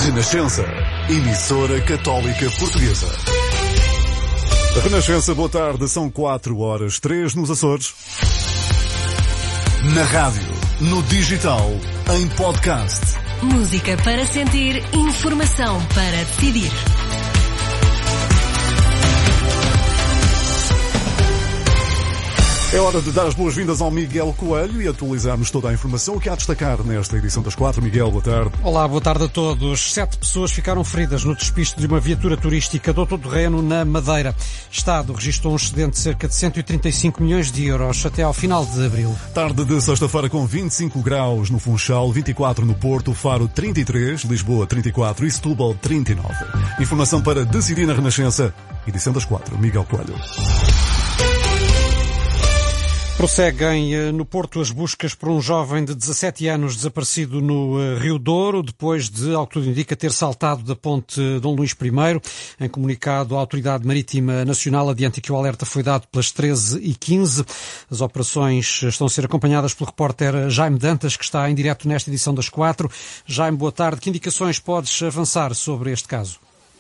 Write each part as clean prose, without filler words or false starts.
Renascença, emissora católica portuguesa. Renascença, boa tarde, são 4h03 nos Açores. Na rádio, no digital, em podcast. Música para sentir, informação para decidir. É hora de dar as boas-vindas ao Miguel Coelho e atualizarmos toda a informação. O que há a destacar nesta edição das 4? Miguel, boa tarde. Olá, boa tarde a todos. 7 pessoas ficaram feridas no despiste de uma viatura turística do autoterreno na Madeira. Estado registrou um excedente de cerca de 135 milhões de euros até ao final de abril. Tarde de sexta-feira com 25 graus no Funchal, 24 no Porto, Faro 33, Lisboa 34 e Setúbal 39. Informação para decidir na Renascença, edição das 4. Miguel Coelho. Prosseguem no Porto as buscas por um jovem de 17 anos desaparecido no Rio Douro, depois de, ao que tudo indica, ter saltado da ponte Dom Luís I. Em comunicado, a Autoridade Marítima Nacional adianta que o alerta foi dado pelas 13h15. As operações estão a ser acompanhadas pelo repórter Jaime Dantas, que está em direto nesta edição das 4. Jaime, boa tarde. Que indicações podes avançar sobre este caso?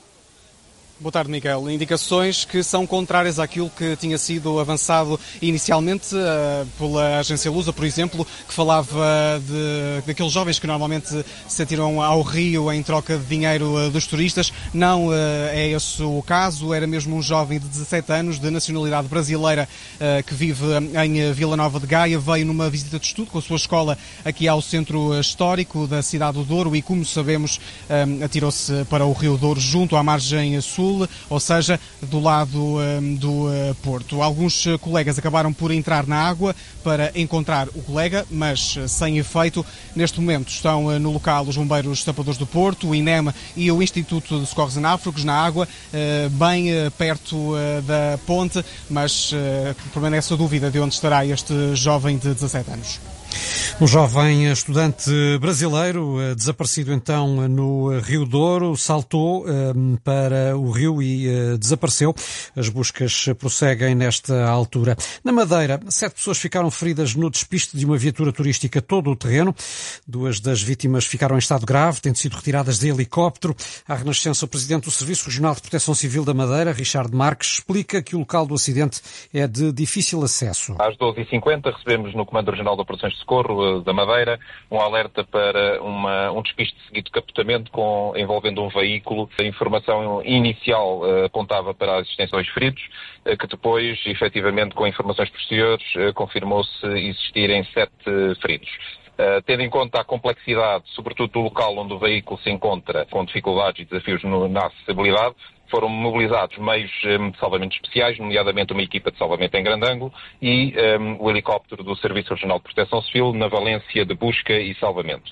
Boa tarde, Miguel. Indicações que são contrárias àquilo que tinha sido avançado inicialmente pela agência Lusa, por exemplo, que falava daqueles jovens que normalmente se atiram ao rio em troca de dinheiro dos turistas. Não é esse o caso. Era mesmo um jovem de 17 anos, de nacionalidade brasileira, que vive em Vila Nova de Gaia. Veio numa visita de estudo com a sua escola aqui ao centro histórico da cidade do Douro e, como sabemos, atirou-se para o Rio Douro junto à margem sul, ou seja, do lado do Porto. Alguns colegas acabaram por entrar na água para encontrar o colega, mas sem efeito. Neste momento estão no local os bombeiros tapadores do Porto, o INEM e o Instituto de Socorros e Náufragos na água, bem perto da ponte, mas permanece a dúvida de onde estará este jovem de 17 anos. Um jovem estudante brasileiro desaparecido então no Rio Douro, saltou para o rio e desapareceu. As buscas prosseguem nesta altura. Na Madeira, 7 pessoas ficaram feridas no despiste de uma viatura turística todo o terreno. 2 das vítimas ficaram em estado grave, tendo sido retiradas de helicóptero. À Renascença, o presidente do Serviço Regional de Proteção Civil da Madeira, Richard Marques, explica que o local do acidente é de difícil acesso. Às 12h50 recebemos no Comando Regional de Operações de Socorro da Madeira um alerta para um despiste seguido de capotamento envolvendo um veículo. A informação inicial apontava para a existência de 2 feridos, que depois, efetivamente, com informações posteriores, confirmou-se existirem 7 feridos. Tendo em conta a complexidade, sobretudo do local onde o veículo se encontra, com dificuldades e desafios na acessibilidade, foram mobilizados meios de salvamento especiais, nomeadamente uma equipa de salvamento em grande ângulo e o helicóptero do Serviço Regional de Proteção Civil na valência de busca e salvamento.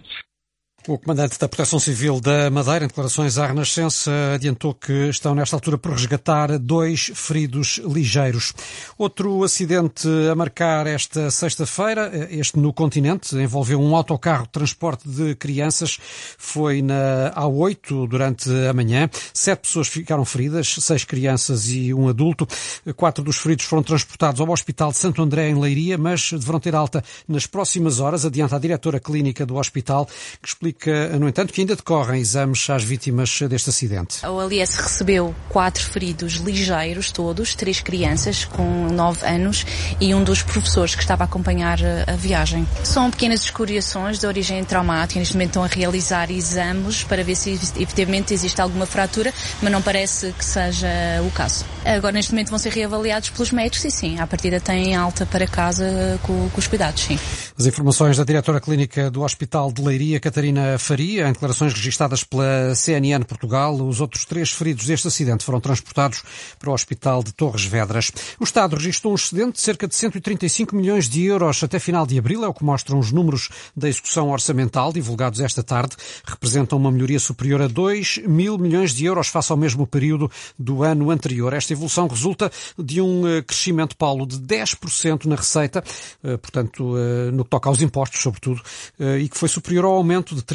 O comandante da Proteção Civil da Madeira, em declarações à Renascença, adiantou que estão nesta altura por resgatar 2 feridos ligeiros. Outro acidente a marcar esta sexta-feira, este no continente, envolveu um autocarro de transporte de crianças. Foi na A8 durante a manhã. 7 pessoas ficaram feridas, 6 crianças e um adulto. 4 dos feridos foram transportados ao Hospital de Santo André, em Leiria, mas deverão ter alta nas próximas horas, adianta a diretora clínica do hospital, que explica, no entanto, que ainda decorrem exames às vítimas deste acidente. A OLS recebeu 4 feridos ligeiros todos, 3 crianças com 9 anos e um dos professores que estava a acompanhar a viagem. São pequenas escoriações de origem traumática. Neste momento estão a realizar exames para ver se efetivamente existe alguma fratura, mas não parece que seja o caso. Agora, neste momento, vão ser reavaliados pelos médicos e sim, à partida têm alta para casa com os cuidados, sim. As informações da diretora clínica do Hospital de Leiria, Catarina Faria, em declarações registadas pela CNN Portugal. Os outros 3 feridos deste acidente foram transportados para o Hospital de Torres Vedras. O Estado registrou um excedente de cerca de 135 milhões de euros até final de abril, é o que mostram os números da execução orçamental divulgados esta tarde. Representam uma melhoria superior a 2 mil milhões de euros face ao mesmo período do ano anterior. Esta evolução resulta de um crescimento, Paulo, de 10% na receita, portanto, no que toca aos impostos, sobretudo, e que foi superior ao aumento de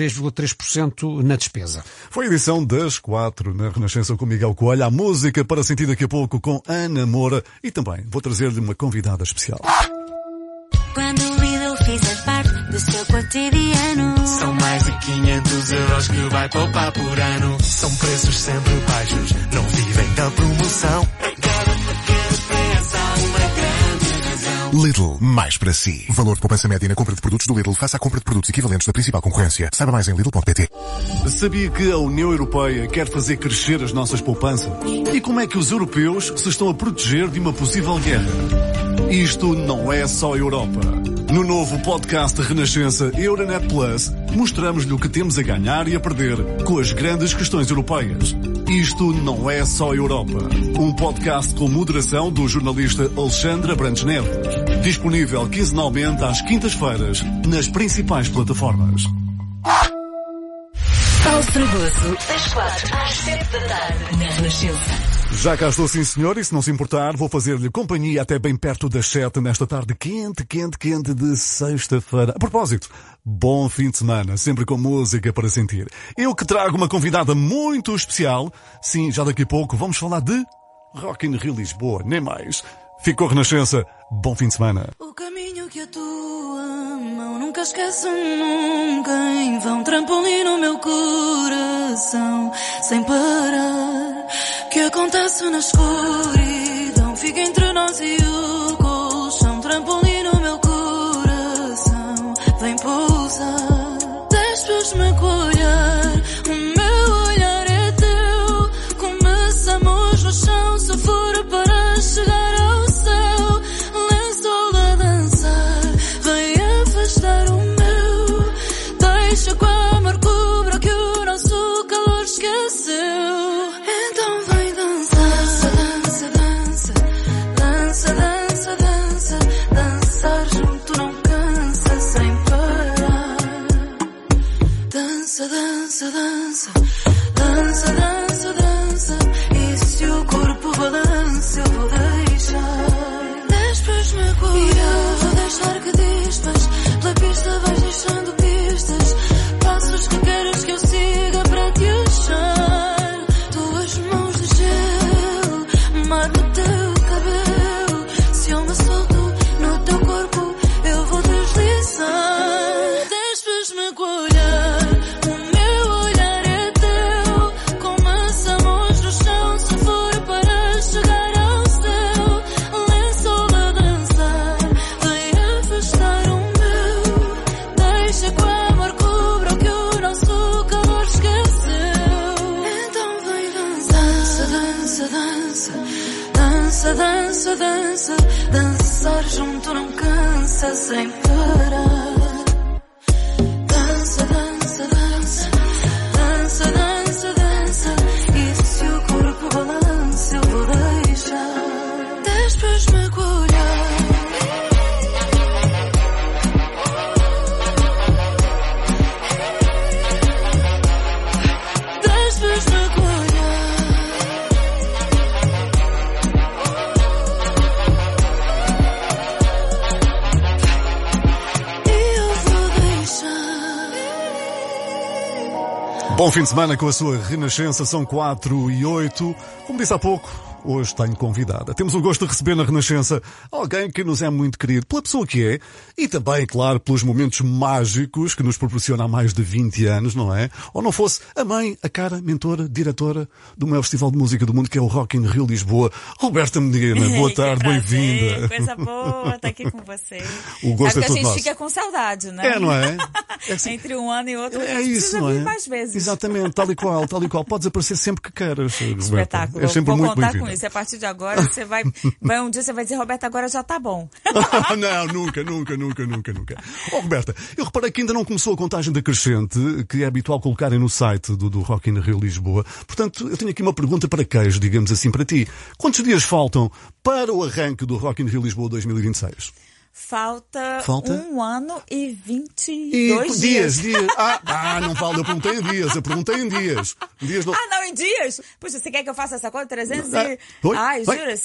3,3% na despesa. Foi a edição das 4 na Renascença com Miguel Coelho. A música para sentir daqui a pouco com Ana Moura e também vou trazer-lhe uma convidada especial. Quando o ídolo fizer parte do seu corpo cotidiano. São mais de 500 euros que vai poupar por ano. São preços sempre baixos, não vivem da promoção. Cada pequeno preço há uma grande razão. Lidl, mais para si. Valor de poupança média na compra de produtos do Lidl face à compra de produtos equivalentes da principal concorrência. Saiba mais em Lidl.pt. Sabia que a União Europeia quer fazer crescer as nossas poupanças? E como é que os europeus se estão a proteger de uma possível guerra? Isto não é só Europa. No novo podcast Renascença Euronet Plus, mostramos-lhe o que temos a ganhar e a perder com as grandes questões europeias. Isto não é só Europa. Um podcast com moderação do jornalista Alexandre Abrantes Neves. Disponível quinzenalmente às quintas-feiras nas principais plataformas. Paulo Fragoso, das 4 às 7 da tarde, na Renascença. Já cá estou, sim senhor, e se não se importar, vou fazer-lhe companhia até bem perto das 7 nesta tarde quente de sexta-feira. A propósito, bom fim de semana, sempre com música para sentir. Eu que trago uma convidada muito especial. Sim, já daqui a pouco vamos falar de Rock in Rio Lisboa, nem mais. Ficou Renascença, bom fim de semana. O caminho que a tua mão nunca esquece nunca, em vão trampolim no meu coração, sem parar, que acontece na escuridão, fica entre nós e o colchão, trampolim no meu coração, vem pousar, deixas-me colher, o meu olhar é teu, começamos no chão, se for para chegar ao céu, lençol a dançar, vem afastar o meu, deixa que o amor cubra que o nosso calor esqueceu, então vem dançar, dança, dança, dança, dança, dança, dançar junto não cansa sem parar, dança, dança, dança, dança, dança, dança, e se o corpo balança eu vou deixar, deixas-me cuidar, e eu vou deixar que dispas, pela pista vais deixando pistas, passos que queres que eu siga para te achar, tuas mãos de gelo, mar no teu cabelo, se eu me solto no teu corpo eu vou deslizar, deixas-me colher, o meu olhar é teu, começamos no chão, se for para chegar ao céu, lençol a dançar, vem afastar o meu, deixa que o amor cubra o que o nosso calor esqueceu, então vem dançar, dança, dança, dança, dança, dança, dançar junto não cansa sem parar, dança, dança, dança, dança, dança, dança, e se o corpo balança eu vou deixar, deixas-me colher, deixas-me colher, e eu vou deixar. Bom fim de semana com a sua Renascença, são 4:08. Como disse há pouco, hoje tenho convidada. Temos o gosto de receber na Renascença alguém que nos é muito querido pela pessoa que é e também, claro, pelos momentos mágicos que nos proporciona há mais de 20 anos, não é? Ou não fosse a mãe, a cara, mentora, diretora do maior festival de música do mundo, que é o Rock in Rio Lisboa. Roberta Medina, boa tarde, bem-vinda. Coisa boa estar aqui com você. O gosto Sabe é que todo a gente nosso. fica com saudade, né? É, não é? É assim. Entre um ano e outro, É a gente isso, precisa não vir é? mais vezes. Exatamente, tal e qual. Podes aparecer sempre que queiras, Roberta. Espetáculo. É sempre Vou muito contar bem-vinda. com isso. A partir de agora, você vai um dia você vai dizer, Roberta, agora já tá bom. Não, nunca. Oh, Roberta, eu reparei que ainda não começou a contagem decrescente, que é habitual colocarem no site do Rock in Rio Lisboa. Portanto, eu tenho aqui uma pergunta para queijo, digamos assim, para ti. Quantos dias faltam para o arranque do Rock in Rio Lisboa 2026? Falta 1 ano e 22 E dias. dias. Não vale, eu perguntei em dias. Dias não... Não, em dias? Puxa, você quer que eu faça essa conta? 300 e... Oi? Ai, Oi? jura?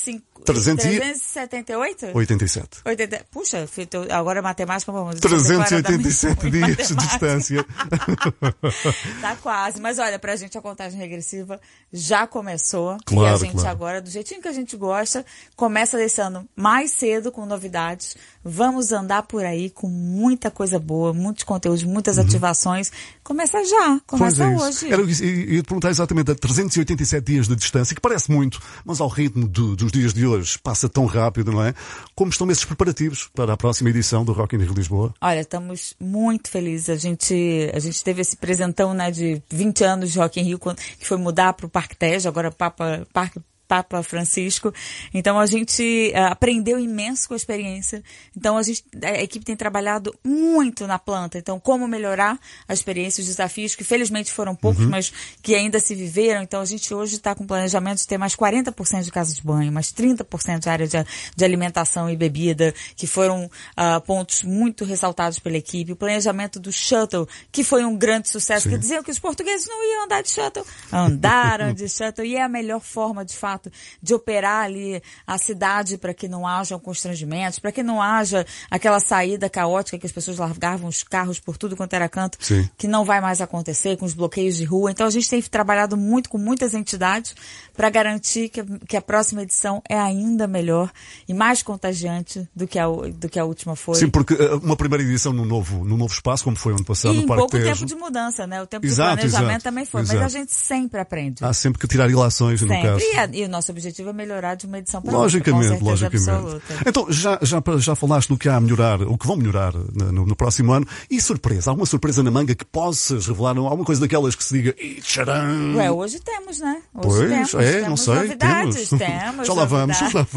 378? 87. 80... Puxa, agora matemática... Vamos, 387 dias de distância. Tá quase. Mas olha, pra gente a contagem regressiva já começou. Claro, e a gente agora, do jeitinho que a gente gosta, começa desse ano mais cedo com novidades. vamos andar por aí com muita coisa boa, muitos conteúdos, muitas ativações. Começa já, começa hoje. Eu ia te perguntar exatamente a 387 dias de distância, que parece muito, mas ao ritmo dos dias de hoje passa tão rápido, não é? Como estão esses preparativos para a próxima edição do Rock in Rio Lisboa? Olha, estamos muito felizes. A gente teve esse presentão, né, de 20 anos de Rock in Rio, que foi mudar para o Parque Tejo, agora Papa Francisco. Então a gente aprendeu imenso com a experiência. Então a equipe tem trabalhado muito na planta. Então como melhorar a experiência, os desafios que felizmente foram poucos, mas que ainda se viveram. Então a gente hoje está com planejamento de ter mais 40% de casa de banho, mais 30% de área de alimentação e bebida, que foram pontos muito ressaltados pela equipe. O planejamento do shuttle, que foi um grande sucesso, que diziam que os portugueses não iam andar de shuttle. Andaram de shuttle e é a melhor forma, de fato, de operar ali a cidade para que não hajam constrangimentos, para que não haja aquela saída caótica que as pessoas largavam os carros por tudo quanto era canto, que não vai mais acontecer com os bloqueios de rua. Então a gente tem trabalhado muito com muitas entidades para garantir que a próxima edição é ainda melhor e mais contagiante do que a última foi. Sim, porque uma primeira edição no novo espaço, como foi ano passado no Parque Tejo. E em pouco tempo de mudança, né? O tempo de planejamento também foi, mas a gente sempre aprende. Há sempre que tirar ilações, no caso. E o nosso objetivo é melhorar de uma edição para outra, com certeza absoluta. Então, já falaste no que há a melhorar, o que vão melhorar no próximo ano. E surpresa? Alguma surpresa na manga que possas revelar? Alguma coisa daquelas que se diga, tcharam! Hoje temos, né? Hoje temos não sei, novidades. Temos. Já lá vamos.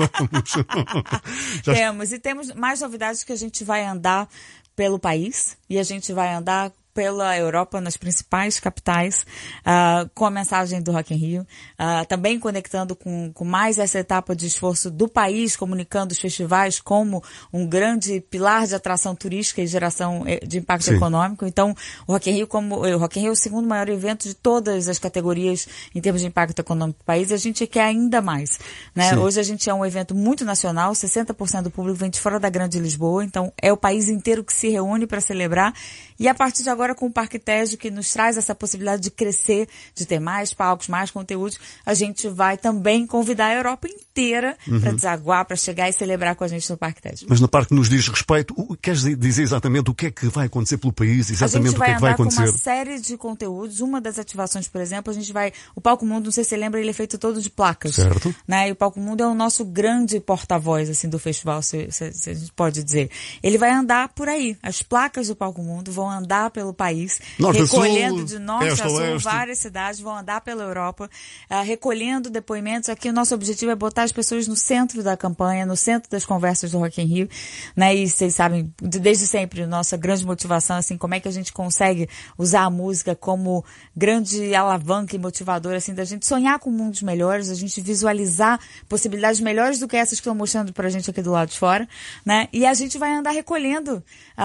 Temos mais novidades que a gente vai andar pelo país e a gente vai andar pela Europa, nas principais capitais, com a mensagem do Rock in Rio, também conectando com mais essa etapa de esforço do país, comunicando os festivais como um grande pilar de atração turística e geração de impacto econômico. Então, o Rock in Rio é o segundo maior evento de todas as categorias em termos de impacto econômico do país, e a gente quer ainda mais, né? Hoje a gente é um evento muito nacional, 60% do público vem de fora da Grande Lisboa, então é o país inteiro que se reúne para celebrar, e a partir de agora com o Parque Tejo, que nos traz essa possibilidade de crescer, de ter mais palcos, mais conteúdos, a gente vai também convidar a Europa inteira para desaguar, para chegar e celebrar com a gente no Parque Tejo. Mas na parte que nos diz respeito, queres dizer exatamente o que é que vai acontecer pelo país, exatamente o que é que vai acontecer? A gente vai andar com uma série de conteúdos. Uma das ativações, por exemplo, o Palco Mundo, não sei se você lembra, ele é feito todo de placas. Certo. Né? E o Palco Mundo é o nosso grande porta-voz, assim, do festival, se a gente pode dizer. Ele vai andar por aí. As placas do Palco Mundo vão andar pelo país, recolhendo de norte a sul, várias cidades, vão andar pela Europa, recolhendo depoimentos. Aqui o nosso objetivo é botar as pessoas no centro da campanha, no centro das conversas do Rock in Rio, né? E vocês sabem, desde sempre, nossa grande motivação, assim, como é que a gente consegue usar a música como grande alavanca e motivadora, assim, da gente sonhar com mundos melhores, a gente visualizar possibilidades melhores do que essas que estão mostrando pra gente aqui do lado de fora, né? E a gente vai andar recolhendo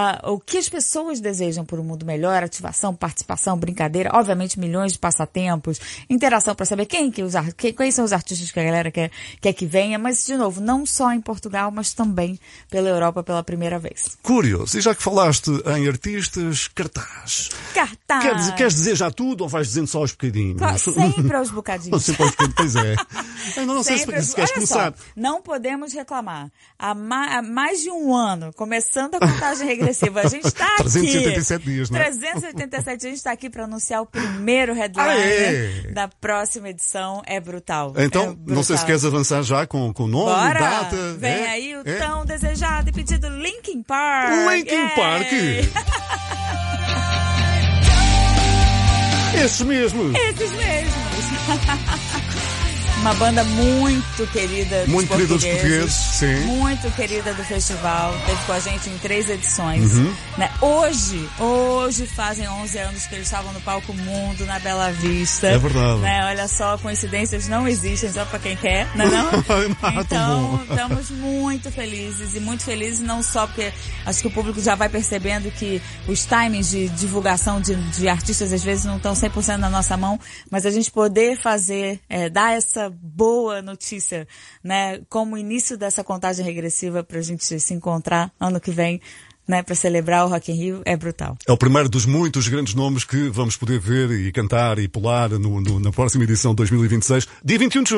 o que as pessoas desejam por um mundo melhor, ativação, participação, brincadeira, obviamente milhões de passatempos, interação para saber quais são os artistas que a galera quer que venha, mas, de novo, não só em Portugal, mas também pela Europa pela primeira vez. Curioso. E já que falaste em artistas, cartaz. Queres dizer já tudo ou vais dizendo só aos bocadinhos? Claro, sempre aos bocadinhos. Sempre aos bocadinhos, pois é. Eu não sei se queres começar. Não podemos reclamar. Há mais de um ano, começando a contagem regressiva, a gente está aqui. 387 dias, né? 387 dias, a gente está aqui para anunciar o primeiro headliner da próxima edição. É brutal. Então, não sei se queres avançar já com o nome, bora. Data. Vem aí o tão desejado e pedido Linkin Park. Linkin Park! Esses mesmos! Uma banda muito querida dos portugueses, sim. Muito querida do festival. Teve com a gente em 3 edições. Né? Hoje fazem 11 anos que eles estavam no Palco Mundo, na Bela Vista. É verdade. Né? Olha só, coincidências não existem, só pra quem quer, não é não? Então, estamos muito felizes não só porque acho que o público já vai percebendo que os timings de divulgação de artistas às vezes não estão 100% na nossa mão, mas a gente poder fazer, dar essa boa notícia, né, como início dessa contagem regressiva pra gente se encontrar ano que vem, né, para celebrar o Rock in Rio, é brutal. É o primeiro dos muitos grandes nomes que vamos poder ver e cantar e pular na próxima edição de 2026, dia 21 de junho.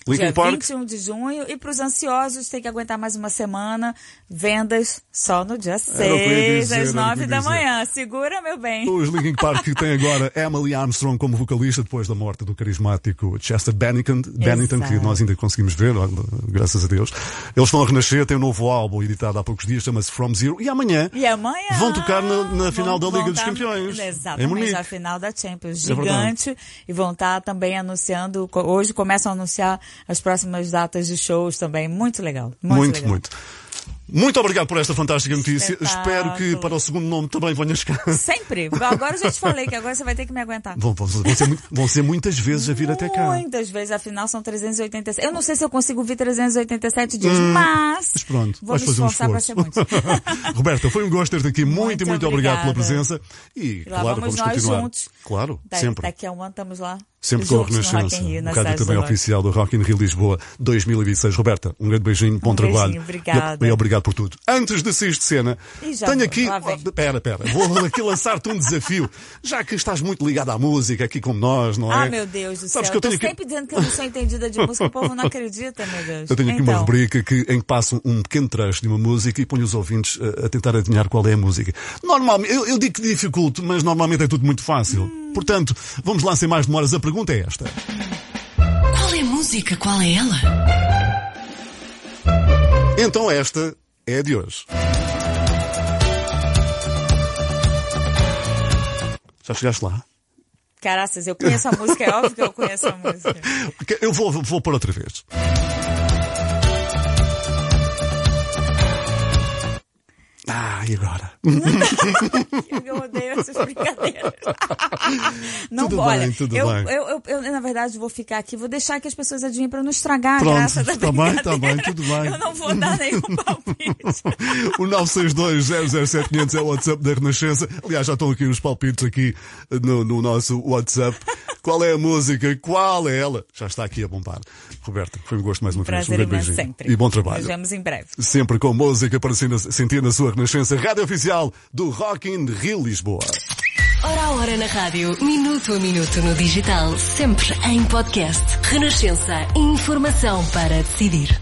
Linkin dia Park. 21 de junho. E para os ansiosos, tem que aguentar mais uma semana. Vendas só no dia 6, às 9 da manhã. Segura, meu bem. Os Linkin Park têm agora Emily Armstrong como vocalista depois da morte do carismático Chester Bennington, que nós ainda conseguimos ver, graças a Deus. Eles estão a renascer, têm um novo álbum editado há poucos dias, chama-se From Zero. E amanhã vão tocar na final da Liga dos Campeões. Exatamente, a final da Champions. Gigante. E vão estar também anunciando, hoje começam a anunciar as próximas datas de shows também. Muito legal. Muito. Muito obrigado por esta fantástica notícia. Espero que para o segundo nome também venhas cá. Sempre. Agora eu já te falei que agora você vai ter que me aguentar. Vão ser muitas vezes a vir até cá. Muitas vezes, afinal são 387. Eu não sei se eu consigo vir 387 dias, mas pronto, vou me esforçar para ser muito. Roberta, foi um gosto ter-te aqui. Muito obrigado pela presença. E lá claro, vamos continuar juntos. Claro, sempre. Daqui a um ano estamos lá. Sempre com a Renascença, um rádio também oficial do Rock in Rio Lisboa 2026. Roberta, um grande beijinho, bom trabalho. Obrigada. E obrigado por tudo. Antes de sair de cena, tenho aqui... Pera, vou aqui lançar-te um desafio. Já que estás muito ligado à música, aqui como nós, não é? Ah, meu Deus do céu. Eu tô sempre dizendo que eu não sou entendida de música, o povo não acredita, meu Deus. Eu tenho aqui uma rubrica em que passo um pequeno trecho de uma música e ponho os ouvintes a tentar adivinhar qual é a música. Normalmente, eu digo que dificulto, mas normalmente é tudo muito fácil. Portanto, vamos lá sem mais demoras. A pergunta é esta. Qual é a música? Qual é ela? Então esta é a de hoje. Já chegaste lá? Caraças, eu conheço a música, é óbvio que eu conheço a música. Eu vou pôr outra vez. E agora? Eu odeio essas brincadeiras. Não, tudo olha, bem. Eu, na verdade, vou ficar aqui, vou deixar que as pessoas adivinhem para não estragar Pronto, a graça da brincadeira. Tá bem, tudo bem. Eu não vou dar nenhum palpite. O 962-007-500 é o WhatsApp da Renascença. Aliás, já estão aqui os palpites aqui no nosso WhatsApp. Qual é a música? Qual é ela? Já está aqui a bombar. Roberta, foi um gosto mais uma vez. Um grande beijinho. Sempre. E bom trabalho. Nos vemos em breve. Sempre com música para sentir na sua Renascença. Rádio oficial do Rock in Rio Lisboa. Hora a hora na rádio, minuto a minuto no digital, sempre em podcast. Renascença, informação para decidir.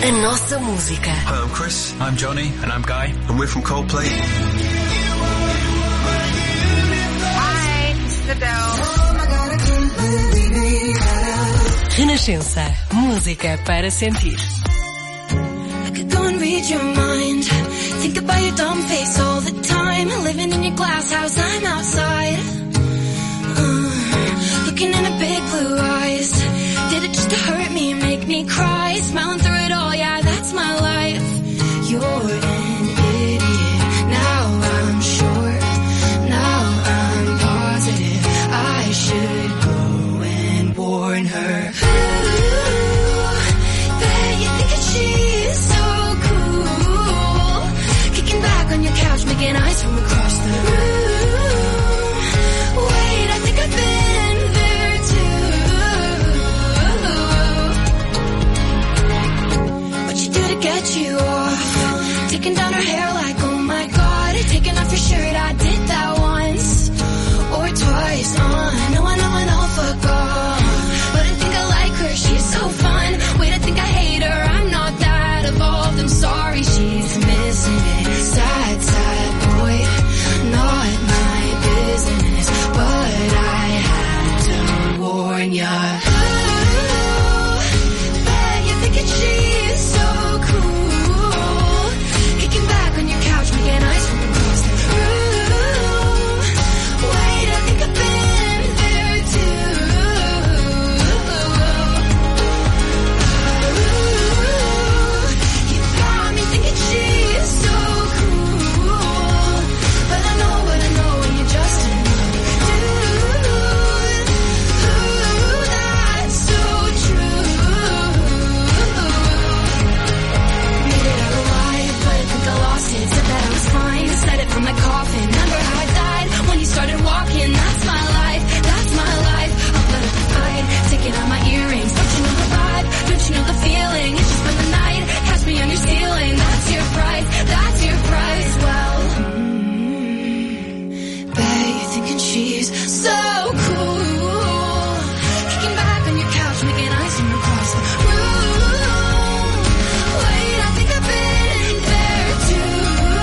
A nossa música. Hi, I'm Chris. I'm Johnny. And I'm Guy. And we're from Coldplay. Hi, this is Adele. Renascença. Música para sentir. I could go and read your mind. Think about your dumb face all the time. Living in your glass house, I'm outside. Looking in her big blue eyes. Did it just to hurt me and make me cry? Smiling through it all, yeah, that's my life. You're an idiot. Now I'm sure. Now I'm positive. I should go and warn her. Ooh, bet you think that she's so cool. Kicking back on your couch, making eyes from across the room. Wait, I think I've been there too. What you do to get you off? Taking down her hair like, oh my god. Taking off your shirt, I did that once or twice. I know, fuck off. But I think I like her, she's so fun. Wait, I think I hate her, I'm not that evolved. I'm sorry, she's missing it. Sad, sad boy, not my business. But I had to warn ya. Ooh, bet you're thinking she's so cool. Kicking back on your couch, making eyes from across the room. Wait, I think I've been there too. You got me thinking she's so cool. But I know when you're just another dude. Ooh, that's so true. Made it out alive, but I think I lost it. Said that I was fine, said it from my coffin. Remember how I died when you started walking? That's my life, that's my life. I'll put up a fight, taking out my earrings. Don't you know the vibe? Don't you know the feeling? It's just for the night, catch me on your ceiling. That's your price, that's your price. Well, bet you're thinking she's so cool. Kicking back on your couch, making eyes from across the room. Wait, I think I've been there too.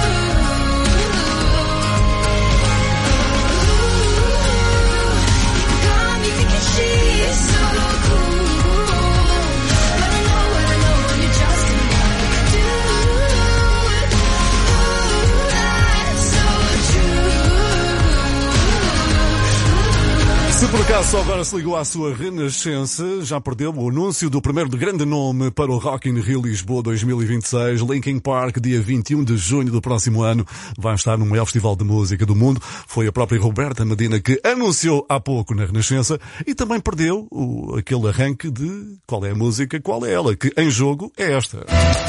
You got me thinking she's so cool. But I know when you're just another dude. Ooh, that's so true. Se por acaso só agora se ligou à sua Renascença, já perdeu o anúncio do primeiro de grande nome para o Rock in Rio Lisboa 2026. Linkin Park, dia 21 de junho do próximo ano, vai estar no maior festival de música do mundo. Foi a própria Roberta Medina que anunciou há pouco na Renascença e também perdeu aquele arranque de qual é a música, qual é ela, que em jogo é esta.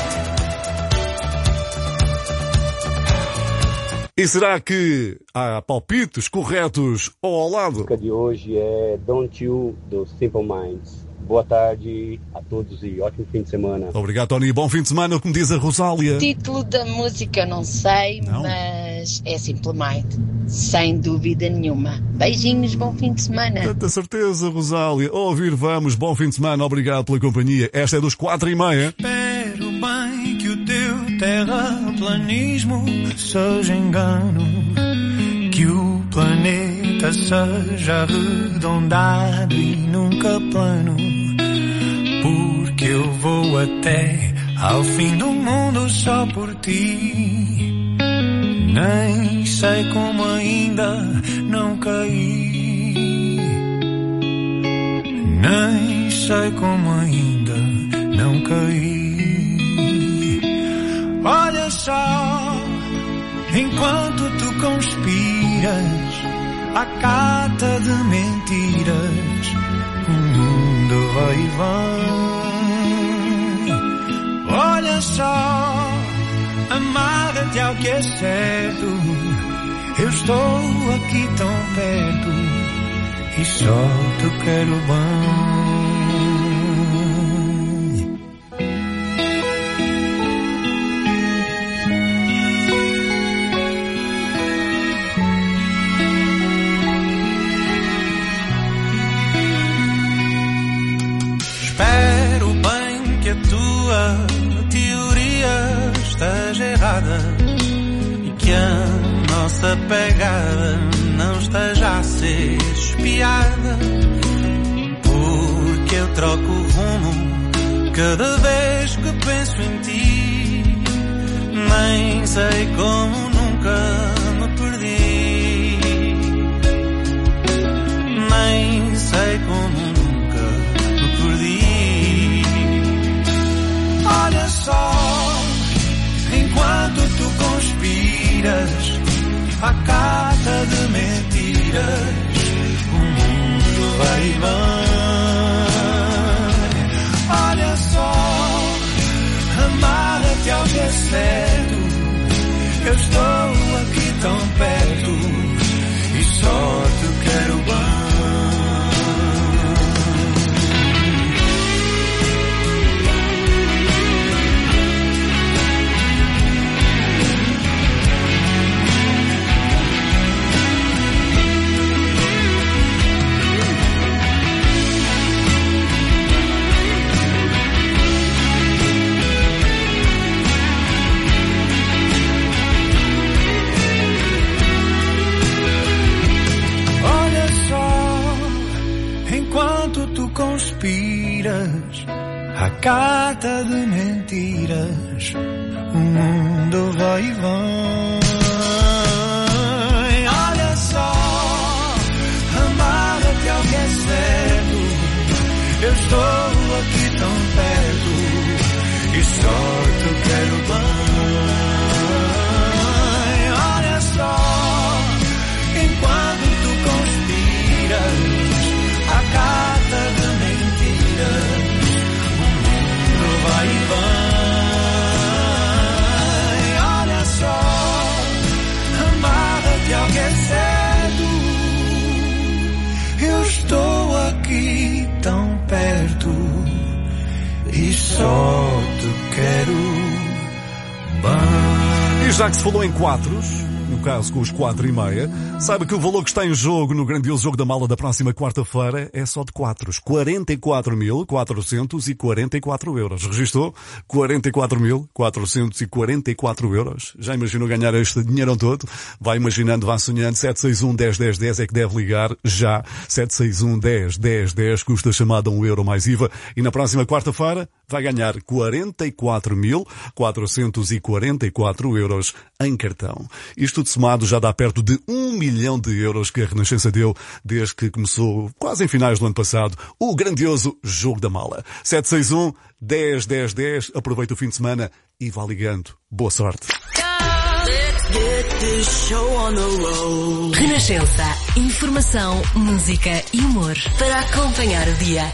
E será que há palpites corretos ao lado? A música de hoje é Don't You, do Simple Minds. Boa tarde a todos e ótimo fim de semana. Obrigado, Tony. Bom fim de semana, como diz a Rosália. O título da música não sei, mas é Simple Mind, sem dúvida nenhuma. Beijinhos, bom fim de semana. Tanta certeza, Rosália. Ouvir vamos, bom fim de semana, obrigado pela companhia. Esta é dos 4:30. Espero bem que o teu terraplanismo seja engano, que o planeta seja arredondado e nunca plano, porque eu vou até ao fim do mundo só por ti. Nem sei como ainda não caí, nem sei como ainda não caí. Olha só, enquanto tu conspiras à cata de mentiras, o mundo vai e vem. Olha só, amarra-te ao que é certo, eu estou aqui tão perto e só te quero bem. Espero bem que a tua apagada não esteja a ser espiada, porque eu troco o rumo cada vez que penso em ti. Nem sei como nunca me perdi, nem sei como nunca me perdi. Olha só, enquanto tu conspiras à cata de mentiras, o mundo vai e vem. Olha só, amarra-te ao que é certo, eu estou aqui tão perto e só te quero bem. Conspiras à cata de mentiras, o mundo vai e vem. Olha só, amarra-te ao que é certo, eu estou aqui tão perto e só te quero bem. Olha só, enquanto tu conspiras à cata de mentiras, o mundo vai e vem. Olha só, amarra-te ao que é certo, eu estou aqui tão perto e só te quero bem. E já que se falou em quatros, no caso com os 4,5, saiba que o valor que está em jogo no grandioso Jogo da Mala da próxima quarta-feira é só de 4. 44.444 euros. Registou? 44.444 euros. Já imaginou ganhar este dinheirão todo? Vai imaginando, vá sonhando. 761-10-10-10 é que deve ligar já. 761-10-10-10 custa a chamada €1 mais IVA. E na próxima quarta-feira vai ganhar 44.444 euros em cartão. Isto tudo somado já dá perto de 1 milhão de euros que a Renascença deu desde que começou, quase em finais do ano passado, o grandioso Jogo da Mala. 761-10-10-10. Aproveita o fim de semana e vá ligando. Boa sorte. Renascença. Informação, música e humor para acompanhar o dia.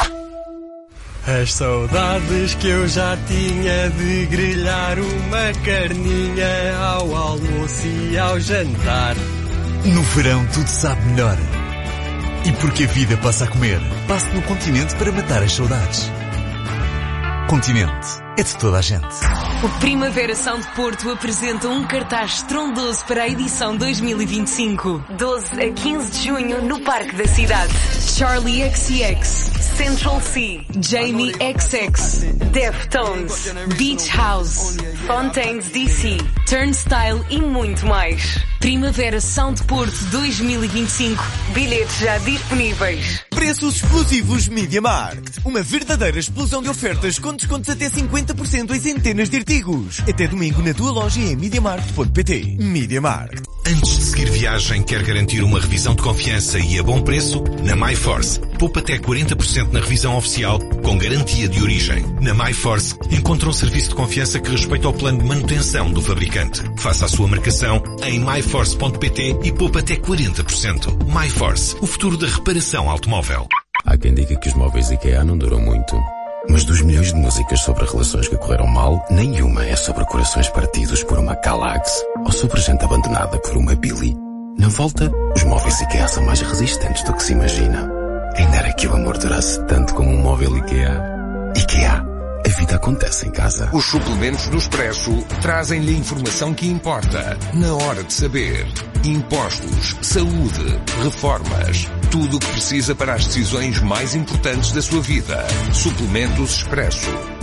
As saudades que eu já tinha de grelhar uma carninha ao almoço e ao jantar. No verão tudo sabe melhor. E porque a vida passa a comer, passe no Continente para matar as saudades. Continente é de toda a gente. O Primavera Sound Porto apresenta um cartaz estrondoso para a edição 2025. 12 a 15 de junho no Parque da Cidade. Charlie XCX, Central C, Jamie XX, Deftones, Beach House, Fontaines DC, Turnstile e muito mais. Primavera Sound Porto 2025. Bilhetes já disponíveis. Preços exclusivos Media Markt. Uma verdadeira explosão de ofertas com descontos até 50% em centenas de artigos. Até domingo na tua loja em MediaMarkt.pt. Media Markt. Antes de seguir viagem, quer garantir uma revisão de confiança e a bom preço? Na MyForce, poupa até 40% na revisão oficial com garantia de origem. Na MyForce, encontra um serviço de confiança que respeita o plano de manutenção do fabricante. Faça a sua marcação em myforce.pt e poupa até 40%. MyForce, o futuro da reparação automóvel. Há quem diga que os móveis IKEA não duram muito. Mas dos milhões de músicas sobre relações que correram mal, nenhuma é sobre corações partidos por uma Calax ou sobre gente abandonada por uma Billy. Na volta, os móveis IKEA são mais resistentes do que se imagina. Ainda era que o amor durasse tanto como um móvel IKEA. IKEA. A vida acontece em casa. Os suplementos do Expresso trazem-lhe a informação que importa, na hora de saber. Impostos, saúde, reformas, tudo o que precisa para as decisões mais importantes da sua vida. Suplementos Expresso.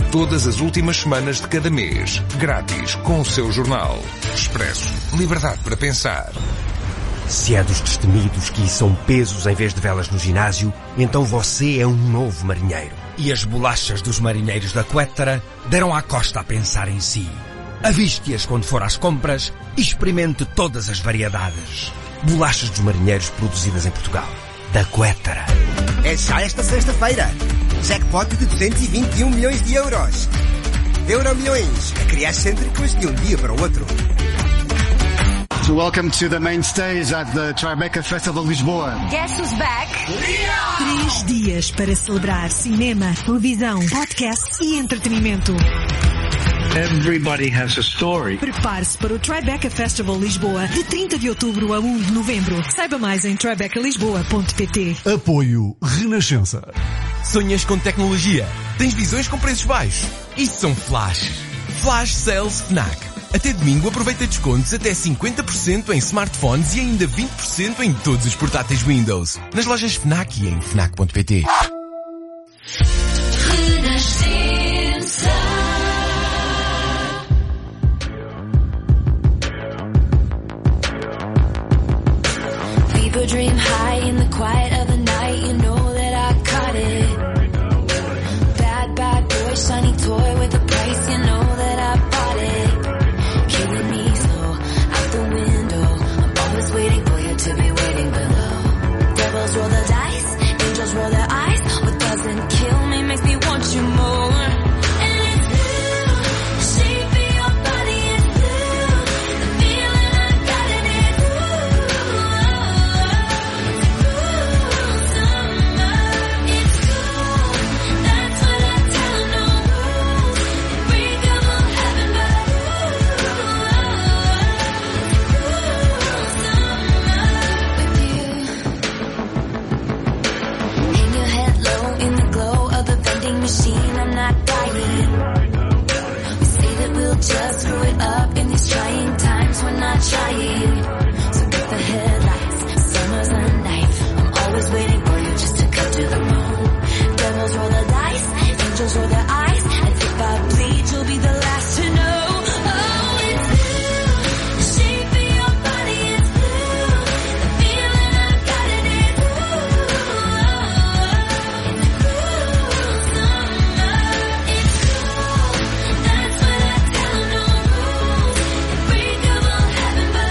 Todas as últimas semanas de cada mês. Grátis com o seu jornal. Expresso. Liberdade para pensar. Se é dos destemidos que são pesos em vez de velas no ginásio, então você é um novo marinheiro. E as bolachas dos marinheiros da Quettara deram à costa a pensar em si. Aviste-as quando for às compras e experimente todas as variedades. Bolachas dos marinheiros produzidas em Portugal. Da Quettara. É já esta sexta-feira. Jackpot de 221 milhões de euros. Euromilhões. A criar cêntricos de um dia para o outro. So welcome to the main stage at the Tribeca Festival Lisboa. Guess who's back? 3 dias para celebrar cinema, televisão, podcast e entretenimento. Everybody has a story. Prepare-se para o Tribeca Festival Lisboa de 30 de outubro a 1 de novembro. Saiba mais em tribecalisboa.pt. Apoio Renascença. Sonhas com tecnologia? Tens visões com preços baixos? Isso são flashes. Flash Sales FNAC. Até domingo aproveita descontos até 50% em smartphones e ainda 20% em todos os portáteis Windows. Nas lojas FNAC e em FNAC.pt. People dream high in the quiet of the night. You know that I caught it. Bad, bad boy, shiny toy with a price. You know that I bought it. Killing me slow, out the window. I'm always waiting for you to be waiting below. Devils roll the dice, angels roll their eyes. What doesn't kill me makes me want you more. And it's blue, the shape of your body is blue. The feeling I got in it, it's cool, that's what I tell them, no rules. Break them all heaven, but hang your head low in the glow of the vending machine. I'm not dying. We say that we'll just screw it up in these trying times. We're not trying. So cut the headlights. Summer's a knife. I'm always waiting for you just to cut to the bone. Devils roll the dice. Angels roll their eyes. And if I bleed, you'll be the last to know. Oh, it's blue. The shape of your body is blue. The feeling I got in it, it's cool, that's what I tell them, no rules. Break them all heaven, but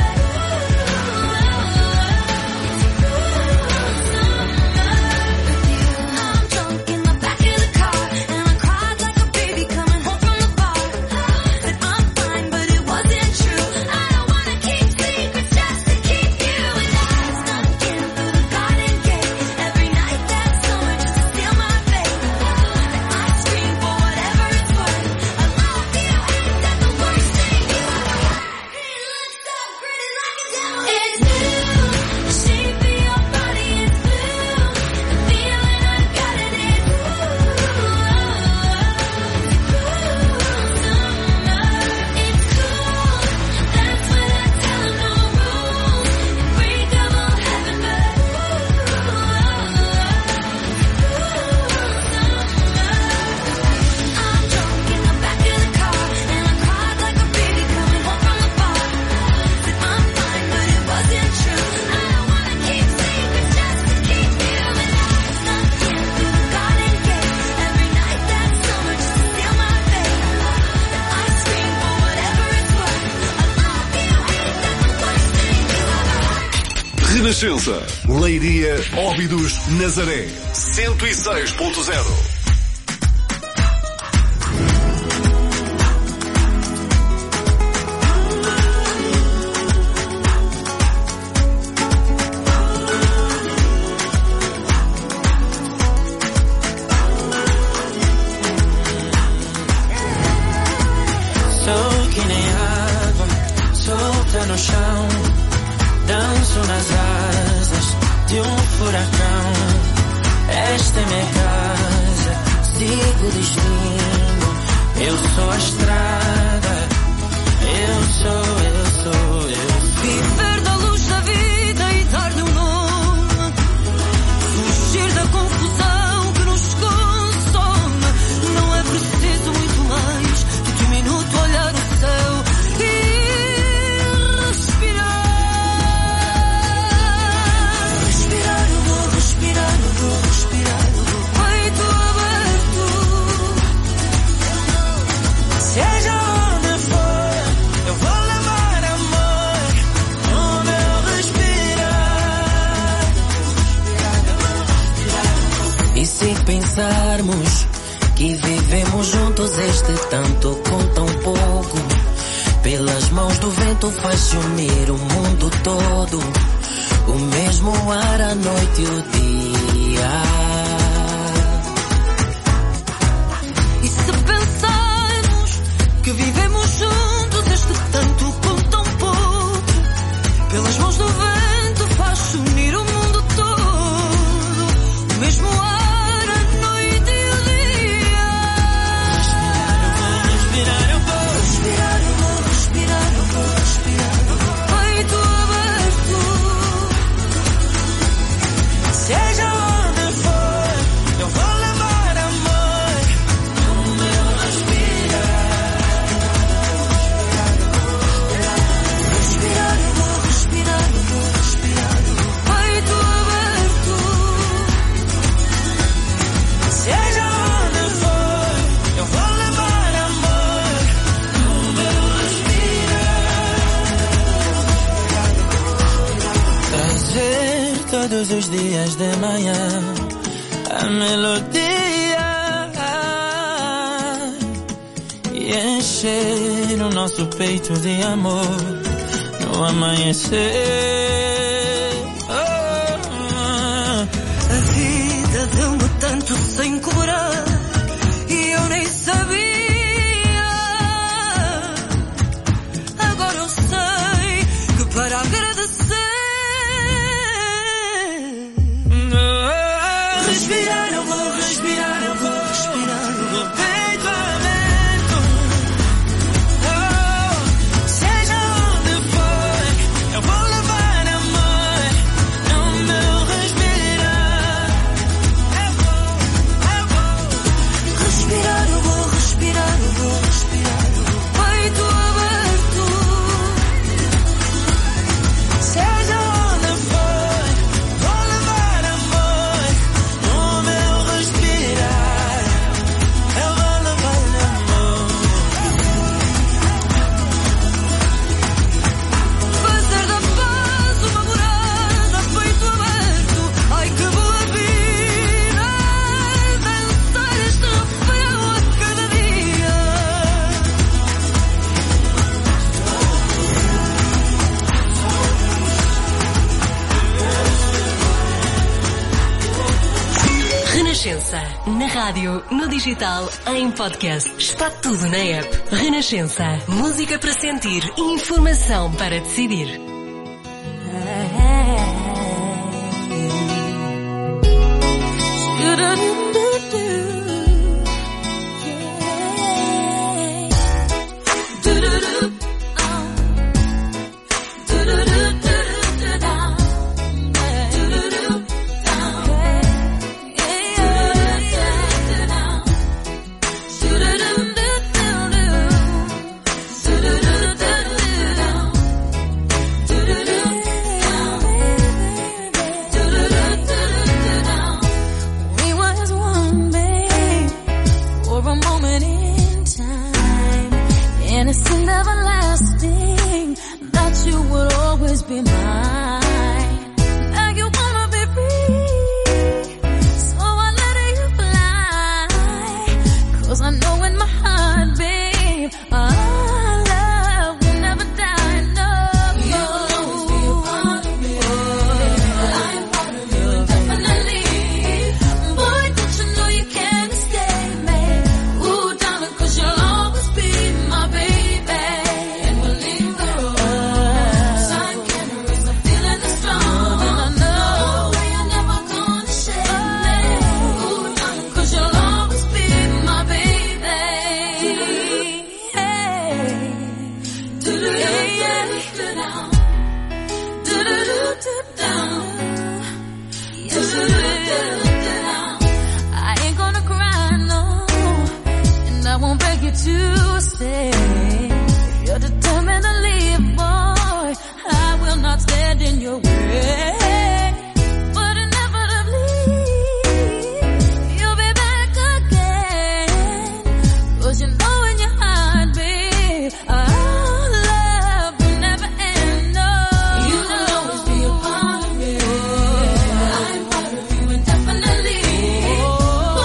I'm drunk in the back of the car, and I cried like a baby coming home from the bar. Said I'm fine, but it wasn't true. I don't wanna keep secrets just to keep you. And I snuck in through the garden gate every night that summer just to steal my faith. And I scream for whatever it's worth. I love you, ain't that the worst thing you ever heard? He looks so pretty like a devil. It's blue, the shape of your body is blue. The feeling I got in it, it's cool, that's what I tell them, no rules. Break them all heaven, but I'm drunk in the back of the car, and I cried like a baby coming home from the bar. Said I'm fine, but it wasn't true. I don't wanna keep secrets just to keep you. And I snuck in through the garden gate every night that summer just to steal my faith. And I scream for whatever it's worth. I love you, ain't that the worst thing you ever heard? Renascença. Leiria, Óbidos, Nazaré. 106.0. Sou que nem água, solta no chão. Danço nas asas de um furacão. Esta é minha casa, sigo o destino. Eu sou a estrada, eu sou. Viver da luz da vida e dar-lhe um nome. Fugir da confusão que nos consome. Não é preciso muito pensarmos que vivemos juntos este tanto com tão pouco. Pelas mãos do vento faz-se unir o mundo todo, o mesmo ar, a noite e o dia. E se pensarmos que vivemos juntos este tanto com tão pouco, pelas mãos do vento faz-se unir o mundo todo, o mesmo ar, a noite e o dia. Respirar, eu vou respirar, eu vou respirar, eu vou respirar, eu vou respirar, peito aberto. Seja onde for, eu vou levar amor no meu respirar. Respirar, eu vou respirar, eu vou respirar, peito aberto. Seja onde for, eu vou levar amor no meu respirar. Trazer todos os dias de manhã a melodia e encher o nosso peito de amor no amanhecer. A vida deu-me tanto sem cobrar e eu nem sabia. Agora eu sei que para agradecer, respirar, eu vou respirar, eu vou respirar, eu vou peito aberto. Seja onde for, eu vou levar amor no meu respirar. Eu vou respirar, eu vou respirar, eu vou respirar, peito aberto. Seja onde for, vou levar amor no meu respirar. Eu vou levar amor. Fazer da paz uma morada, peito aberto. Ai que boa vida, dançar este refrão a cada dia. Renascença. Na rádio, no digital, em podcast. Está tudo na app. Renascença. Música para sentir e informação para decidir. We was one, babe, for a moment in time, innocent, everlasting, that you would always be mine. Now you wanna be free, so I let you fly, 'cause I know in my heart, babe, our love will never die, no. You'll always be a part of me. I'm part of you indefinitely. Boy, don't you know you can't escape me. Ooh, darling, 'cause you'll always be my baby. And we'll linger on. Time can't erase the feeling that's strong. And I know you're never gonna shake me. Ooh, darling, 'cause you'll always be my baby. Hey. Do-do-do-do-do-down. Do-do-do-do-down. Do-do-do-do-down. I ain't gonna cry, no, and I won't beg you to stay. If you're determined to leave, boy, I will not stand in your way. But inevitably, you'll be back again, 'cause you know in your heart, babe, our love will never end, no. You'll always be a part of me. I'm part of you indefinitely. Oh,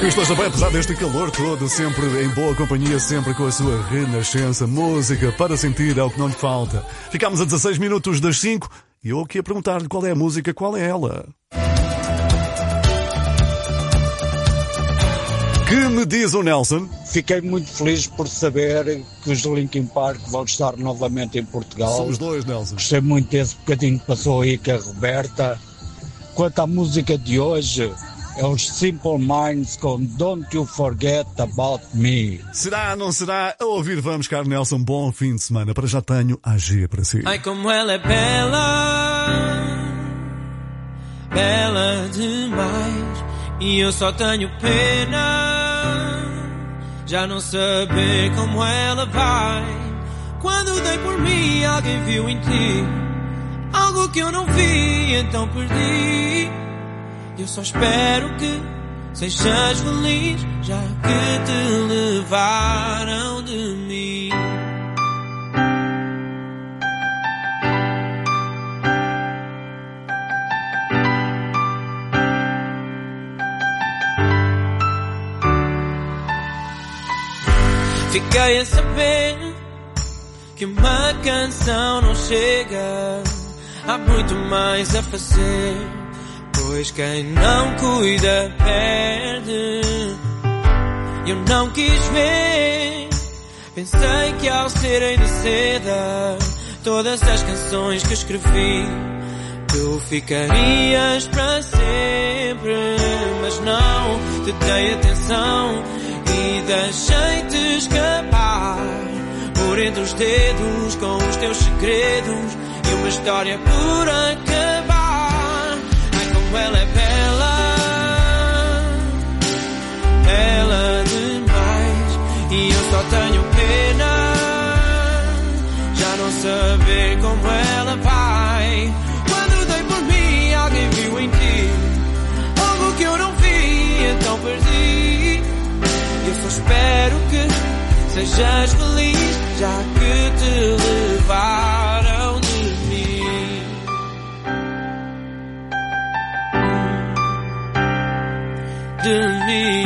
esteja bem, apesar deste calor todo, sempre em boa companhia, sempre com a sua renascença. Música para sentir é o que não lhe falta. Ficámos a 16 minutos das 5 e eu aqui a perguntar-lhe qual é a música, qual é ela? Que me diz o Nelson? Fiquei muito feliz por saber que os Linkin Park vão estar novamente em Portugal. Somos dois, Nelson. Gostei muito desse bocadinho que passou aí com a Roberta. Quanto à música de hoje, é os Simple Minds com Don't You Forget About Me. Será, não será? A ouvir vamos, caro Nelson. Bom fim de semana. Para já tenho AG para si. Ai, como ela é bela, bela demais. E eu só tenho pena já não saber como ela vai. Quando dei por mim, alguém viu em ti algo que eu não vi, então perdi. Eu só espero que sejas feliz, já que te levaram de mim. Fiquei a saber que uma canção não chega, há muito mais a fazer, pois quem não cuida perde. Eu não quis ver, pensei que ao serem de seda todas as canções que escrevi tu ficarias para sempre, mas não te dei atenção e deixei-te escapar por entre os dedos com os teus segredos e uma história por acabar. Ai, como ela é bela, bela demais, e eu só tenho pena já não saber como ela vai. Quando dei por mim, alguém viu em ti algo que eu não vi, então perdi. Eu só espero que sejas feliz, já que te levaram de mim. De mim.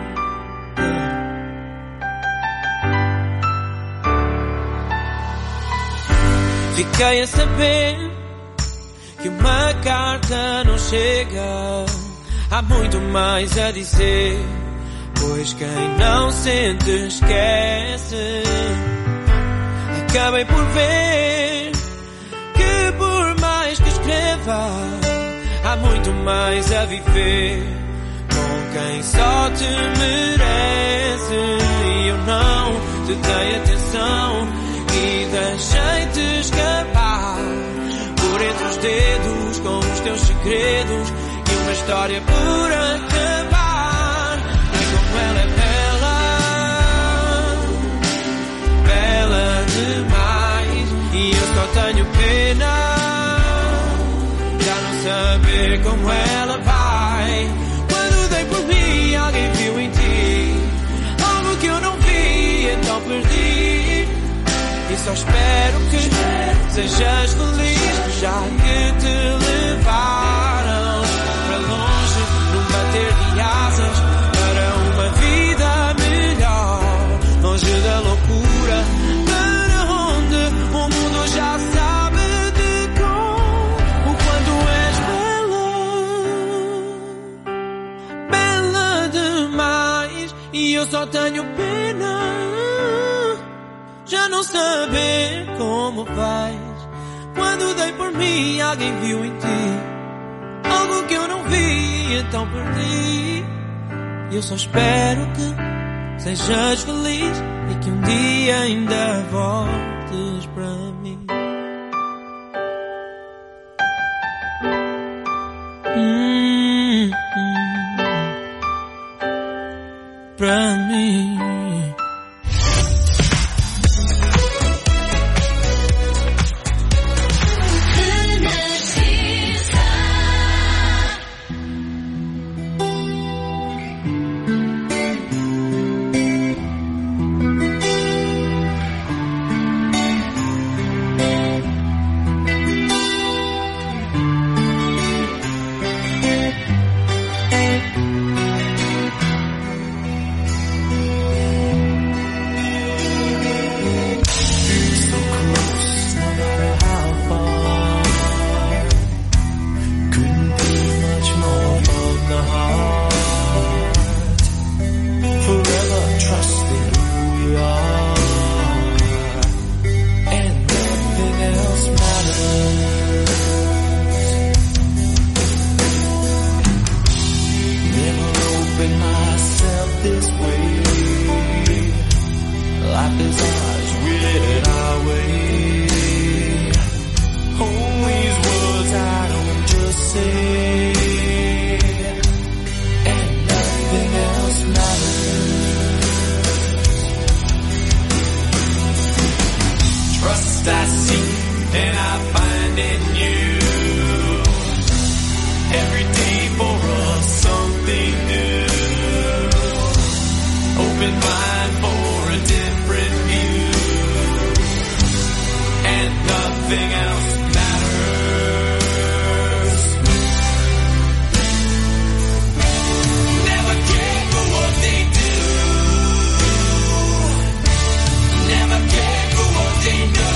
Fiquei a saber que uma carta não chega, há muito mais a dizer, pois quem não sente esquece. Acabei por ver que por mais que escreva, há muito mais a viver com quem só te merece. E eu não te dei atenção e deixei-te escapar por entre os dedos com os teus segredos e uma história por acabar. Ai, como ela é bela, bela demais, e eu só tenho pena já não saber como ela vai. Quando dei por mim, alguém viu em ti algo que eu não vi, então perdi. E só espero que sejas feliz, já que te levaram para longe, num bater de asas para uma vida melhor, longe da loucura, para onde o mundo já sabe de cor o quanto és bela, bela demais, e eu só tenho pena já não saber como vais. Quando dei por mim, alguém viu em ti algo que eu não vi, então perdi. E eu só espero que sejas feliz e que um dia ainda voltes para mim. Para mim. life is ours, we live it our way. Oh, these words I don't just say, and nothing else matters. Trust I seek and I find in you. Every day for us something new. Open mind for a different view, and nothing else matters. Never care for what they do. Never care for what they know.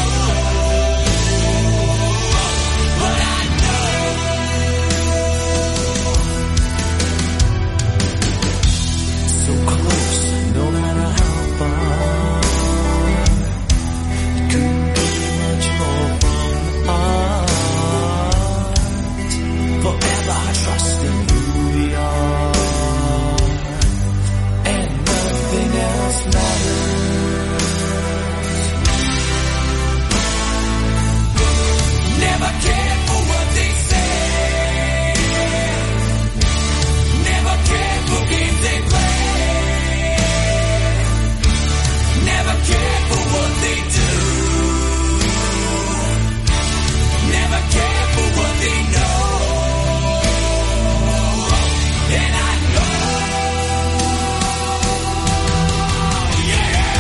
But I know so close, no matter how far. It couldn't be much more from the heart. Forever trusting who we are, and nothing else matters. Never care for what they say. Never care for games they play. Never care for what they do. Never care for what they know. And I know, yeah.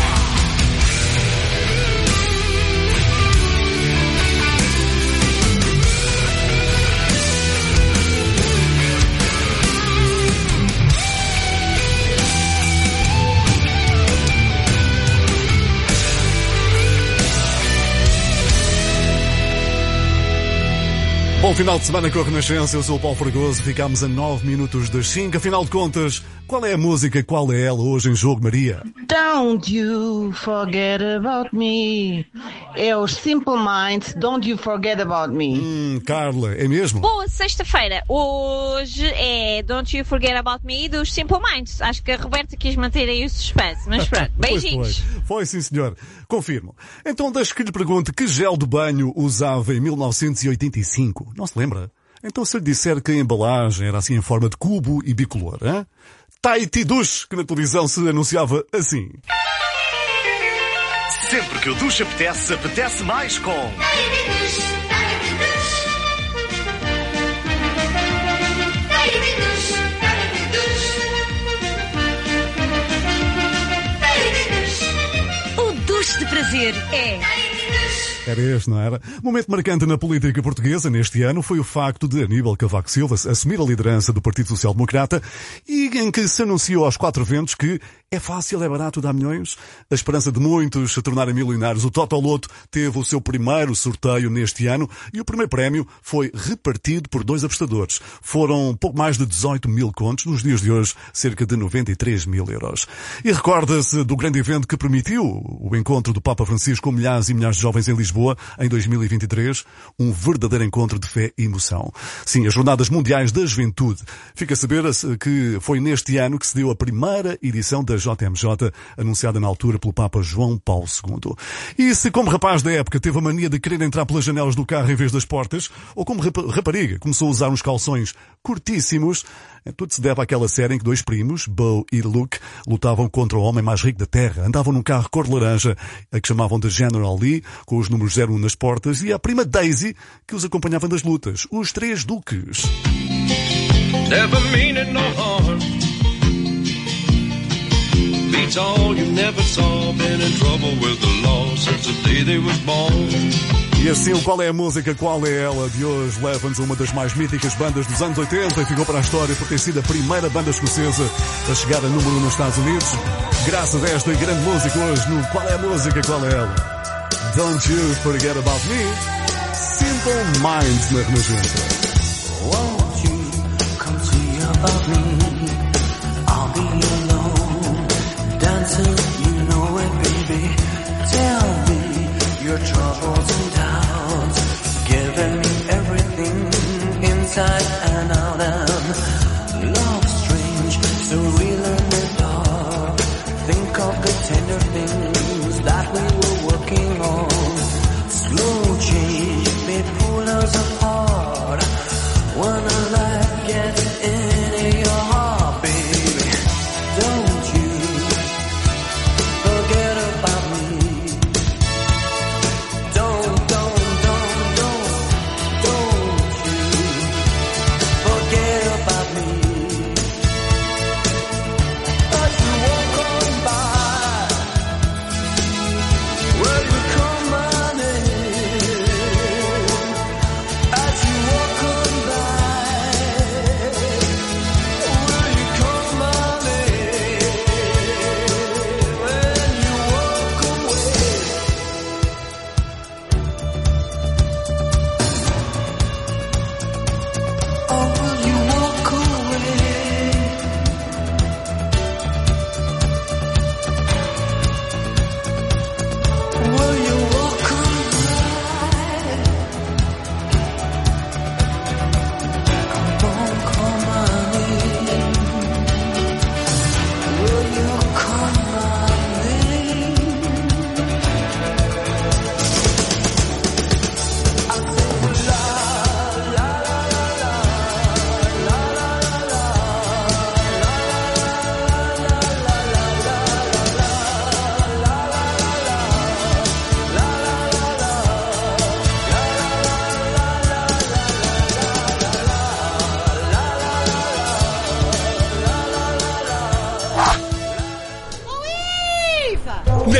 Bom final de semana com a Renascença, eu sou o Paulo Fragoso, ficámos a 9 minutos das 5, afinal de contas, qual é a música, qual é ela hoje em jogo, Maria? Don't you forget about me. É os Simple Minds, Don't You Forget About Me. Carla, é mesmo? Boa sexta-feira. Hoje é Don't You Forget About Me dos Simple Minds. Acho que a Roberta quis manter aí o suspense, mas pronto. Beijinhos. Foi sim, senhor. Confirmo. Então deixe que lhe pergunte que gel de banho usava em 1985. Não se lembra? Então se lhe disser que a embalagem era assim em forma de cubo e bicolor, hein? Tahiti Duche, que na televisão se anunciava assim. Sempre que o duche apetece, apetece mais com... O duche de prazer é... Era este, não era? Momento marcante na política portuguesa neste ano foi o facto de Aníbal Cavaco Silva assumir a liderança do Partido Social Democrata e em que se anunciou aos 4 ventos que é fácil, é barato, dá milhões. A esperança de muitos se tornarem milionários. O Totoloto teve o seu primeiro sorteio neste ano e o primeiro prémio foi repartido por 2 apostadores. Foram pouco mais de 18 mil contos, nos dias de hoje cerca de 93 mil euros. E recorda-se do grande evento que permitiu o encontro do Papa Francisco com milhares e milhares de jovens em Lisboa em 2023, um verdadeiro encontro de fé e emoção. Sim, as Jornadas Mundiais da Juventude. Fica a saber que foi neste ano que se deu a primeira edição da JMJ, anunciada na altura pelo Papa João Paulo II. E se como rapaz da época teve a mania de querer entrar pelas janelas do carro em vez das portas, ou como rapariga começou a usar uns calções curtíssimos, tudo se deve àquela série em que 2 primos, Bo e Luke, lutavam contra o homem mais rico da Terra. Andavam num carro cor de laranja, a que chamavam de General Lee, com os números 01 nas portas, e a prima Daisy, que os acompanhava nas lutas. Os 3 duques. Never meaning no harm. Beats all you never saw. Been in trouble with the law since the day they was born. E assim, o Qual é a Música, Qual é Ela de hoje leva-nos a uma das mais míticas bandas dos anos 80 e ficou para a história por ter sido a primeira banda escocesa a chegar a número 1 nos Estados Unidos. Graças a esta grande música hoje no Qual é a Música, Qual é Ela? Don't You Forget About Me. Simple Minds na Renascença. Won't you come see about me? I'll be alone, dancing, you know it, baby. Tell me your troubles and doubts, giving me everything inside and out. And love strange, so real and dark. Think of the tender things that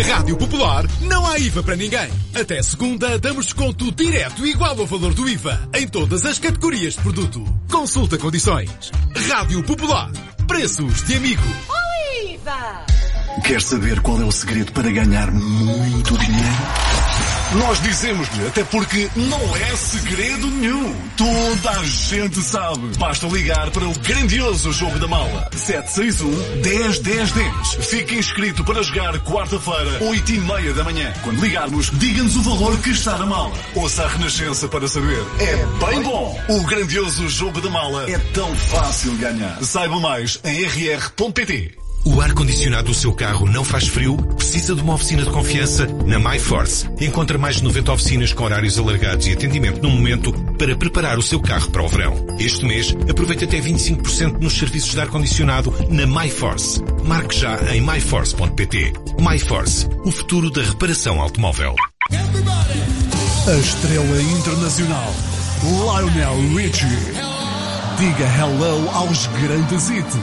Rádio Popular não há IVA para ninguém. Até segunda damos desconto direto igual ao valor do IVA em todas as categorias de produto. Consulta condições. Rádio Popular. Preços de amigo. IVA! Quer saber qual é o segredo para ganhar muito dinheiro? Nós dizemos-lhe, até porque não é segredo nenhum. Toda a gente sabe. Basta ligar para o grandioso Jogo da Mala. 761-10-10-10. Fique inscrito para jogar quarta-feira, 8h30 da manhã. Quando ligarmos, diga-nos o valor que está na mala. Ouça a Renascença para saber. É bem bom. O grandioso Jogo da Mala é tão fácil ganhar. Saiba mais em rr.pt. O ar-condicionado do seu carro não faz frio? Precisa de uma oficina de confiança? Na MyForce. Encontra mais de 90 oficinas com horários alargados e atendimento no momento para preparar o seu carro para o verão. Este mês, aproveite até 25% nos serviços de ar-condicionado na MyForce. Marque já em myforce.pt. MyForce, o futuro da reparação automóvel. A estrela internacional, Lionel Richie. Diga hello aos grandes hits.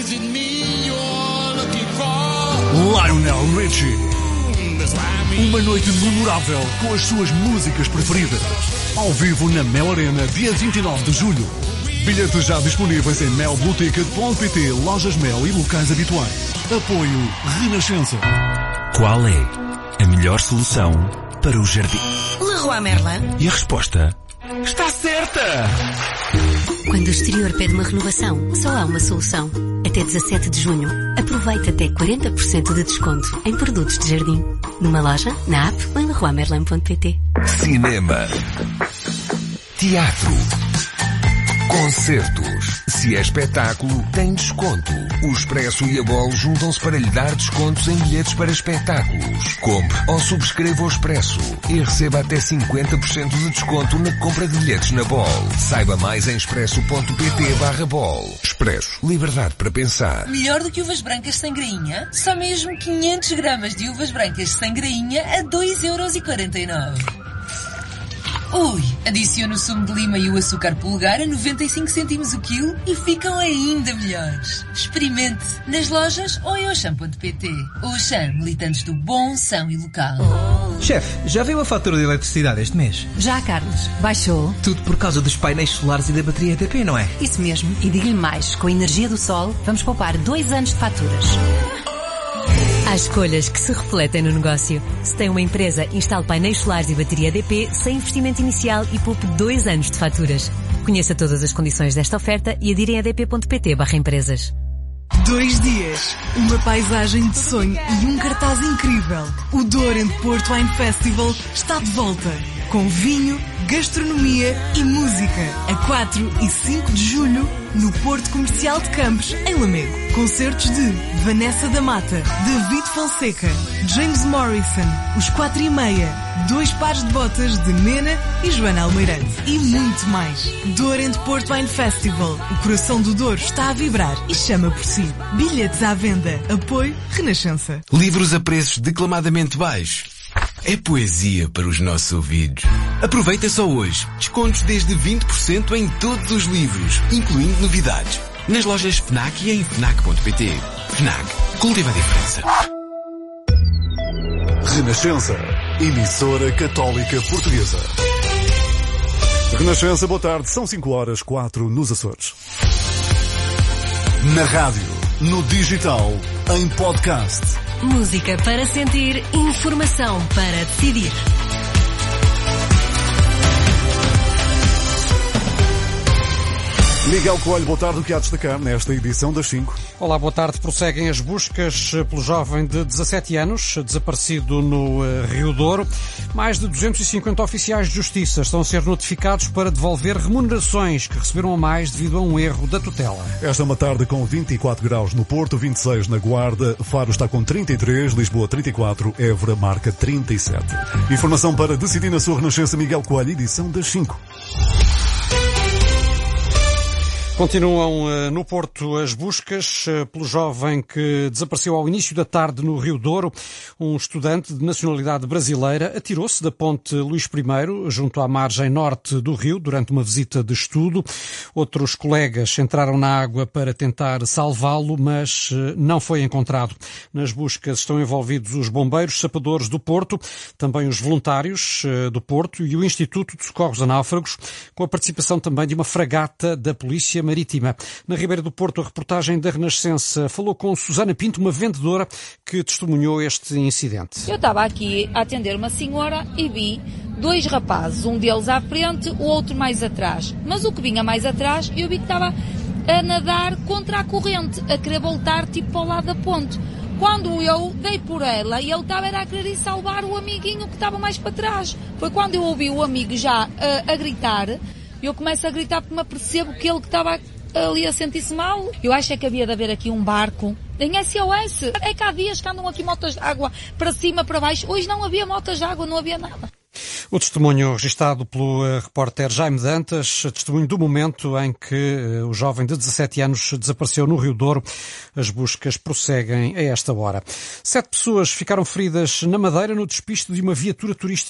Lionel Richie. Uma noite memorável com as suas músicas preferidas. Ao vivo na Mel Arena, dia 29 de julho. Bilhetes já disponíveis em melboutique.pt, lojas Mel e locais habituais. Apoio Renascença. Qual é a melhor solução para o jardim? Leroy Merlin. E a resposta está certa! Quando o exterior pede uma renovação, só há uma solução. Até 17 de junho, aproveite até 40% de desconto em produtos de jardim. Numa loja, na app ou em leroymerlin.pt. Cinema. Teatro. Concertos. Se é espetáculo, tem desconto. O Expresso e a Bol juntam-se para lhe dar descontos em bilhetes para espetáculos. Compre ou subscreva o Expresso e receba até 50% de desconto na compra de bilhetes na Bol. Saiba mais em expresso.pt/Bol. Expresso. Liberdade para pensar. Melhor do que uvas brancas sem grainha? Só mesmo 500 gramas de uvas brancas sem grainha a 2,49€. Ui, adicione o sumo de lima e o açúcar polegar a 95 cêntimos o quilo e ficam ainda melhores. Experimente nas lojas ou em Auchan.pt. Auchan, militantes do bom, são e local. Chefe, já veio a fatura de eletricidade este mês? Já, Carlos. Baixou. Tudo por causa dos painéis solares e da bateria EDP, não é? Isso mesmo. E digo-lhe mais, com a energia do sol, vamos poupar 2 anos de faturas. Há escolhas que se refletem no negócio. Se tem uma empresa, instale painéis solares e bateria EDP sem investimento inicial e poupe 2 anos de faturas. Conheça todas as condições desta oferta e adire em edp.pt/empresas. 2 dias, uma paisagem de sonho e um cartaz incrível. O Douro and Porto Wine Festival está de volta. Com vinho, gastronomia e música. A 4 e 5 de julho, no Porto Comercial de Campos, em Lamego. Concertos de Vanessa da Mata, David Fonseca, James Morrison, Os 4:30, 2 pares de botas de Mena e Joana Almeirante. E muito mais. Douro and Porto Wine Festival. O coração do Douro está a vibrar e chama por si. Bilhetes à venda. Apoio Renascença. Livros a preços declamadamente baixos. É poesia para os nossos ouvidos. Aproveita só hoje. Descontos desde 20% em todos os livros, incluindo novidades. Nas lojas FNAC e em FNAC.pt. FNAC. Cultiva a diferença. Renascença. Emissora Católica Portuguesa. Renascença, boa tarde. São 5h04 nos Açores. Na rádio, no digital, em podcast. Música para sentir, informação para decidir. Miguel Coelho, boa tarde. O que há a destacar nesta edição das 5? Olá, boa tarde. Prosseguem as buscas pelo jovem de 17 anos, desaparecido no Rio Douro. Mais de 250 oficiais de justiça estão a ser notificados para devolver remunerações que receberam a mais devido a um erro da tutela. Esta é uma tarde com 24 graus no Porto, 26 na Guarda, Faro está com 33, Lisboa 34, Évora marca 37. Informação para decidir na sua Renascença, Miguel Coelho, edição das 5. Continuam no Porto as buscas pelo jovem que desapareceu ao início da tarde no Rio Douro. Um estudante de nacionalidade brasileira atirou-se da ponte Luís I, junto à margem norte do rio, durante uma visita de estudo. Outros colegas entraram na água para tentar salvá-lo, mas não foi encontrado. Nas buscas estão envolvidos os bombeiros sapadores do Porto, também os voluntários do Porto e o Instituto de Socorros a Náufragos, com a participação também de uma fragata da Polícia Marítima. Na Ribeira do Porto, a reportagem da Renascença falou com Susana Pinto, uma vendedora que testemunhou este incidente. Eu estava aqui a atender uma senhora e vi dois rapazes, um deles à frente, o outro mais atrás. Mas o que vinha mais atrás, eu vi que estava a nadar contra a corrente, a querer voltar tipo para o lado da ponte. Quando eu dei por ela e ele estava a querer ir salvar o amiguinho que estava mais para trás. Foi quando eu ouvi o amigo já a gritar. Eu começo a gritar porque me apercebo que ele que estava ali a sentir-se mal. Eu acho é que havia de haver aqui um barco em SOS. É que há dias que andam aqui motas de água para cima, para baixo. Hoje não havia motas de água, não havia nada. O testemunho registado pelo repórter Jaime Dantas, testemunho do momento em que o jovem de 17 anos desapareceu no Rio Douro. As buscas prosseguem a esta hora. 7 pessoas ficaram feridas na Madeira no despiste de uma viatura turística